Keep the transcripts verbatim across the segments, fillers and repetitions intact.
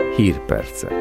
Hírpercek.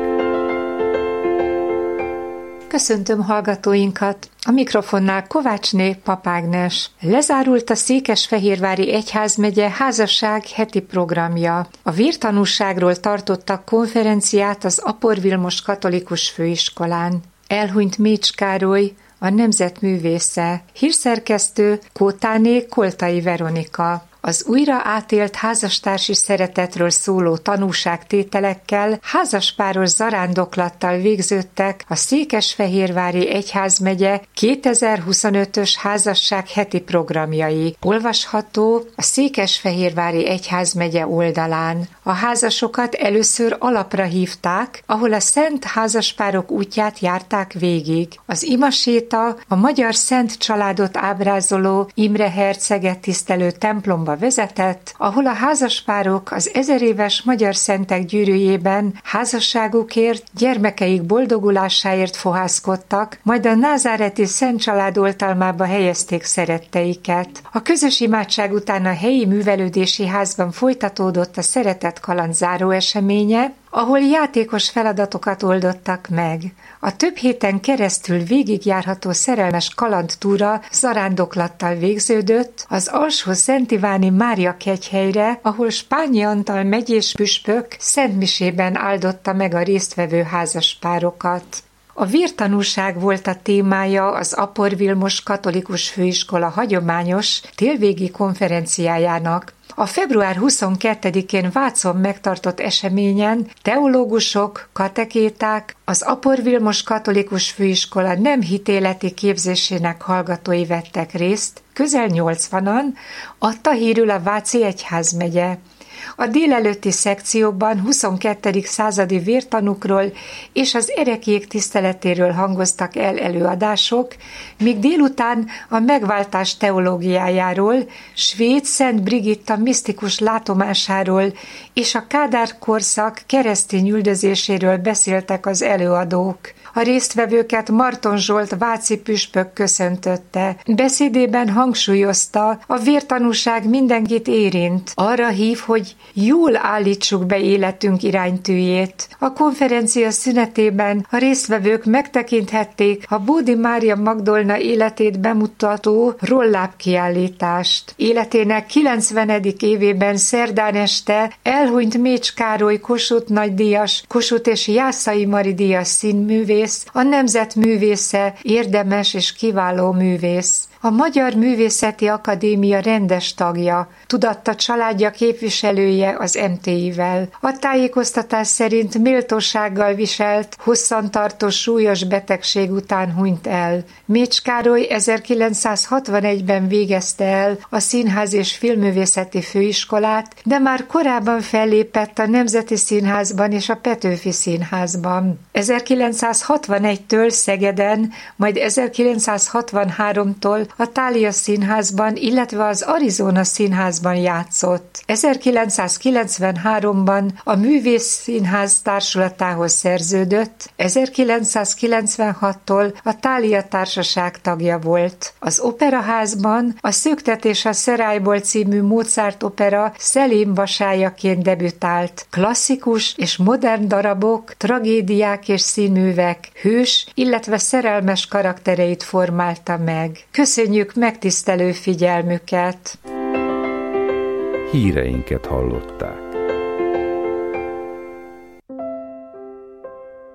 Köszöntöm hallgatóinkat! A mikrofonnál Kovácsné Papágnes. Lezárult a Székesfehérvári Egyházmegye házasság heti programja. A vértanúságról tartottak konferenciát az Apor Vilmos Katolikus Főiskolán. Elhunyt Mécs Károly, a nemzetművésze. Hírszerkesztő Kótáné Koltai Veronika. Az újra átélt házastársi szeretetről szóló tanúságtételekkel, házaspáros zarándoklattal végződtek a Székesfehérvári Egyházmegye kétezer-huszonötös házasság heti programjai. Olvasható a Székesfehérvári Egyházmegye oldalán. A házasokat először alapra hívták, ahol a szent házaspárok útját járták végig. Az imaséta a magyar szent családot ábrázoló Imre herceget tisztelő templomba vezetett, ahol a házaspárok az ezeréves magyar szentek gyűrűjében házasságukért, gyermekeik boldogulásáért fohászkodtak, majd a názáreti Szent Család oltalmába helyezték szeretteiket. A közös imádság után a helyi művelődési házban folytatódott a szeretet kaland záró eseménye, ahol játékos feladatokat oldottak meg. A több héten keresztül végigjárható szerelmes kalandtúra zarándoklattal végződött az Alsó Szent Iváni Mária kegyhelyre, ahol Spányi Antal megyés püspök szentmisében áldotta meg a résztvevő házaspárokat. A vértanúság volt a témája az Apor Vilmos Katolikus Főiskola hagyományos télvégi konferenciájának. A február huszonkettedikén Vácon megtartott eseményen teológusok, katekéták, az Apor Vilmos Katolikus Főiskola nem hitéleti képzésének hallgatói vettek részt, közel nyolcvanan, adta hírül a Váci Egyházmegye. A délelőtti szekciókban huszonkettedik századi vértanúkról és az erekék tiszteletéről hangoztak el előadások, míg délután a megváltás teológiájáról, Svéd Szent Brigitta misztikus látomásáról és a Kádár korszak keresztény üldözéséről beszéltek az előadók. A résztvevőket Marton Zsolt váci püspök köszöntötte. Beszédében hangsúlyozta, a vértanúság mindenkit érint. Arra hív, hogy jól állítsuk be életünk iránytűjét. A konferencia szünetében a résztvevők megtekinthették a Bódi Mária Magdolna életét bemutató rollápkiállítást. Életének kilencvenedik évében szerdán este elhunyt Mécs Károly Kossuth nagydíjas, Kossuth és Jászai Mari díjas színművész, a nemzetművésze, érdemes és kiváló művész. A Magyar Művészeti Akadémia rendes tagja, tudatta családja képviselője az em té i-vel. A tájékoztatás szerint méltósággal viselt, hosszantartó súlyos betegség után hunyt el. Mécs Károly ezerkilencszázhatvanegyben végezte el a Színház és Filmművészeti Főiskolát, de már korábban fellépett a Nemzeti Színházban és a Petőfi Színházban. ezerkilencszázhatvanegytől Szegeden, majd ezerkilencszázhatvanháromtól a Thália Színházban, illetve az Arizona Színházban játszott. ezerkilencszázkilencvenháromban a Művész Színház társulatához szerződött, ezerkilencszázkilencvenhattól a Thália Társaság tagja volt. Az Operaházban a Szöktetés a Szerályból című Mozart opera Szelím vasájaként debütált. Klasszikus és modern darabok, tragédiák és színművek hős, illetve szerelmes karaktereit formálta meg. Köszönjük megtisztelő figyelmüket! Híreinket hallották.